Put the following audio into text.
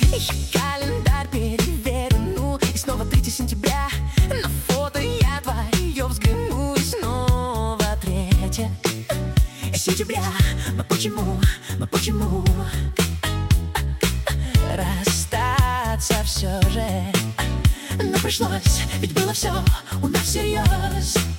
Я календарь переверну, и снова 3 сентября. На фото я твое взгляну, и снова 3 сентября. Мы почему расстаться все же? Но пришлось, ведь было все у нас всерьез.